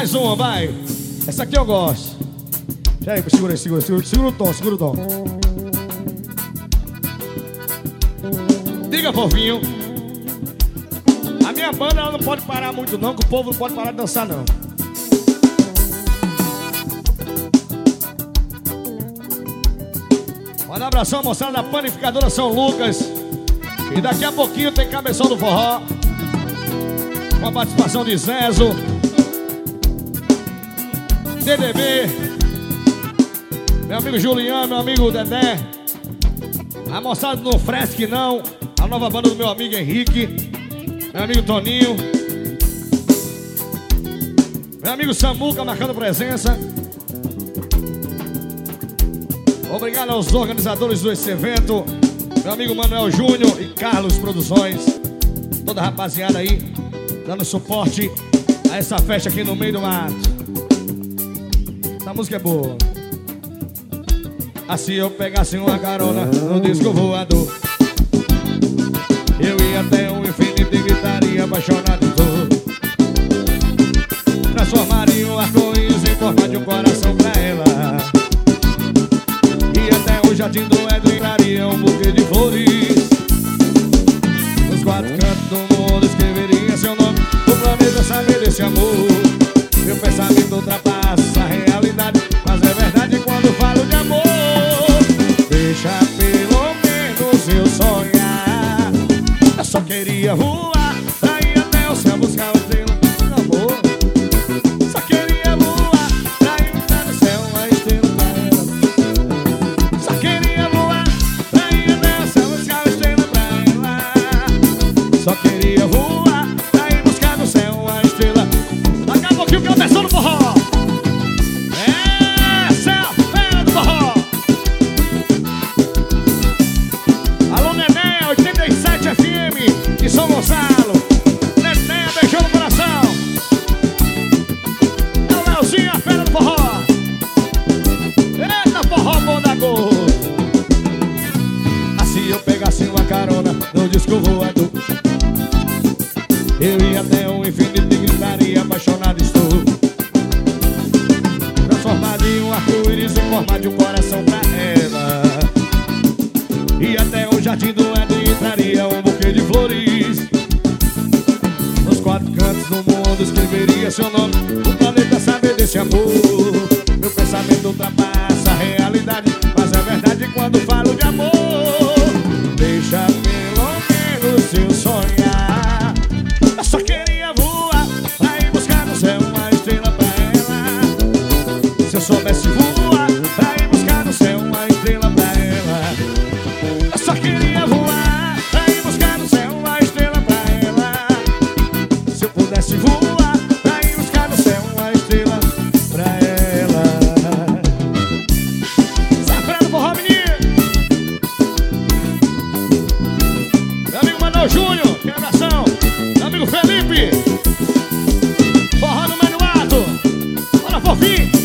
Mais uma, vai. Essa aqui eu gosto. Pera aí, segura o tom, segura o tom. Diga, fofinho. A minha banda ela não pode parar muito não, que o povo não pode parar de dançar não. Manda um abração, moçada da Panificadora São Lucas. E daqui a pouquinho tem Cabeção do Forró, com a participação de Zezo, DDB, meu amigo Juliano, meu amigo Dedé, a moçada do Fresc não, a nova banda do meu amigo Henrique, meu amigo Toninho, meu amigo Samuca marcando presença. Obrigado aos organizadores desse evento, meu amigo Manuel Júnior e Carlos Produções, toda a rapaziada aí dando suporte a essa festa aqui no meio do mato. Essa música é boa. Assim eu pegasse uma carona no disco voador, eu ia até o infinito e gritaria apaixonado em dor. Transformaria um arco-íris em forma de um coração pra ela, e até o jardim do Éden entraria um buquê de flores. Nos quatro cantos do mundo escreveria seu nome, o planeta saber desse amor. Meu pensamento ultrapassa a realidade, mas é verdade quando falo de amor. Deixa pelo menos eu sonhar, eu só queria voar pra ir até o céu buscar o estrela do amor. Só queria voar pra ir até o céu a estrela pra ela. Só queria voar pra ir até o céu buscar a estrela pra ela. Só queria voar pra ir buscar no céu a estrela. Daqui a pouquinho Cabeção do Forró. Essa é a fera do forró. Alô Nené, 87 FM de São Gonçalo. Nené, beijão no coração. É o Leozinho, a fera do forró. Eita, forró bom da gosto. Assim eu pegasse uma carona no disco voador, eu ia até o infinito e gritaria apaixonado estou. Transformado em um arco-íris em forma de um coração pra ela, e até o jardim do Éden entraria um buquê de flores. Nos quatro cantos do mundo escreveria seu nome, o planeta saber desse amor. Meu pensamento ultrapassa a realidade, mas é verdade quando falo de amor. Deixa pelo menos eu sonhar, eu só queria voar pra ir buscar no céu uma estrela pra ela. Se eu soubesse voar pra ir buscar no céu uma estrela pra ela. Eu só queria voar pra ir buscar no céu uma estrela pra ela. Se eu pudesse voar pra ir buscar no céu uma estrela pra ela. Safra do forró, menino. Meu amigo Manuel Júnior, que abração. Meu amigo Felipe, forró no meio do mato. Olha, fofinho.